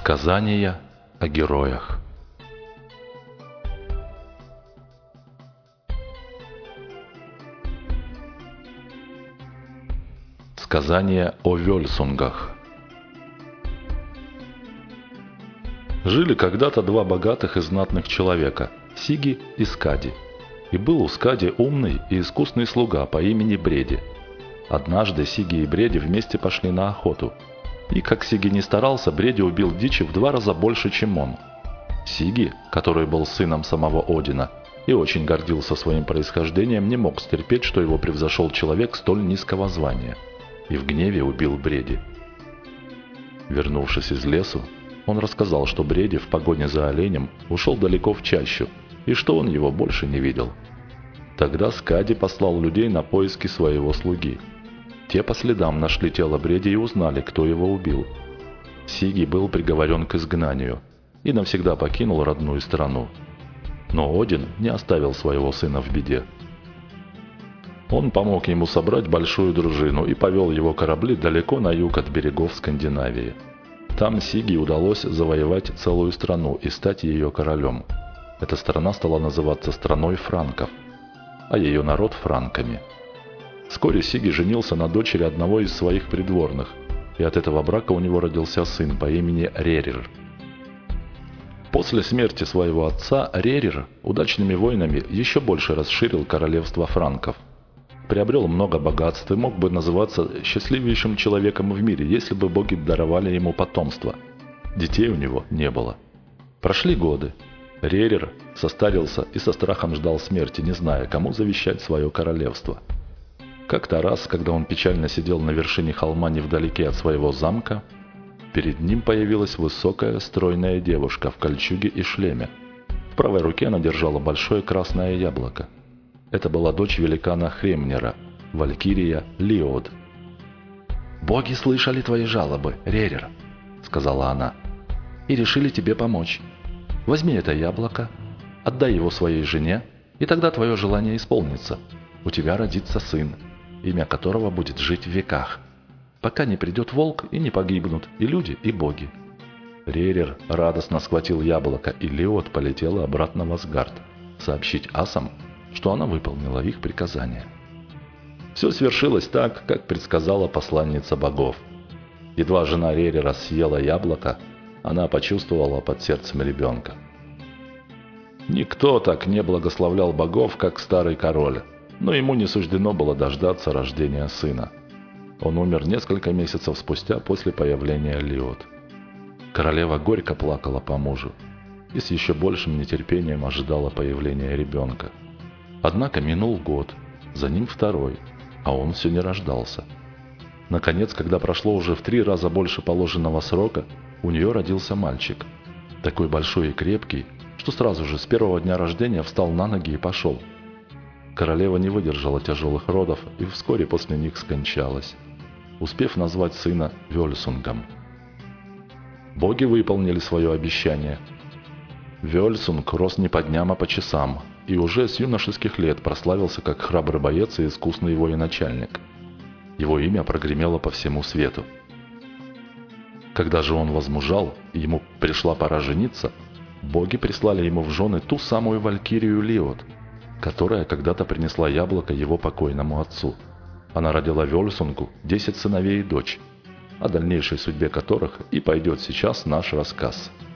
Сказания о героях. Сказание о Вельсунгах. Жили когда-то два богатых и знатных человека – Сиги и Скади. И был у Скади умный и искусный слуга по имени Бреди. Однажды Сиги и Бреди вместе пошли на охоту. И как Сиги не старался, Бреди убил дичи в 2 раза больше, чем он. Сиги, который был сыном самого Одина и очень гордился своим происхождением, не мог стерпеть, что его превзошел человек столь низкого звания, и в гневе убил Бреди. Вернувшись из лесу, он рассказал, что Бреди в погоне за оленем ушел далеко в чащу, и что он его больше не видел. Тогда Скади послал людей на поиски своего слуги. Те по следам нашли тело Бреди и узнали, кто его убил. Сиги был приговорен к изгнанию и навсегда покинул родную страну. Но Один не оставил своего сына в беде. Он помог ему собрать большую дружину и повел его корабли далеко на юг от берегов Скандинавии. Там Сиги удалось завоевать целую страну и стать ее королем. Эта страна стала называться страной франков, а ее народ – франками. Вскоре Сиги женился на дочери одного из своих придворных, и от этого брака у него родился сын по имени Рерир. После смерти своего отца Рерир удачными войнами еще больше расширил королевство франков. Приобрел много богатств и мог бы называться счастливейшим человеком в мире, если бы боги даровали ему потомство. Детей у него не было. Прошли годы. Рерир состарился и со страхом ждал смерти, не зная, кому завещать свое королевство. Как-то раз, когда он печально сидел на вершине холма невдалеке от своего замка, перед ним появилась высокая, стройная девушка в кольчуге и шлеме. В правой руке она держала большое красное яблоко. Это была дочь великана Хремнера, валькирия Лиод. «Боги слышали твои жалобы, Рерир», — сказала она, — «и решили тебе помочь. Возьми это яблоко, отдай его своей жене, и тогда твое желание исполнится. У тебя родится сын, имя которого будет жить в веках, пока не придет волк и не погибнут и люди, и боги». Рерир радостно схватил яблоко, и Лиод полетела обратно в Асгард сообщить асам, что она выполнила их приказание. Все свершилось так, как предсказала посланница богов. Едва жена Рерира съела яблоко, она почувствовала под сердцем ребенка. Никто так не благословлял богов, как старый король, но ему не суждено было дождаться рождения сына. Он умер несколько месяцев спустя после появления Лиод. Королева горько плакала по мужу и с еще большим нетерпением ожидала появления ребенка. Однако минул год, за ним 2, а он все не рождался. Наконец, когда прошло уже в 3 раза больше положенного срока, у нее родился мальчик, такой большой и крепкий, что сразу же с первого дня рождения встал на ноги и пошел. Королева не выдержала тяжелых родов и вскоре после них скончалась, успев назвать сына Вельсунгом. Боги выполнили свое обещание. Вельсунг рос не по дням, а по часам, и уже с юношеских лет прославился как храбрый боец и искусный военачальник. Его имя прогремело по всему свету. Когда же он возмужал, и ему пришла пора жениться, боги прислали ему в жены ту самую валькирию Лиод, которая когда-то принесла яблоко его покойному отцу. Она родила Вельсунгу 10 сыновей и дочь, о дальнейшей судьбе которых и пойдет сейчас наш рассказ.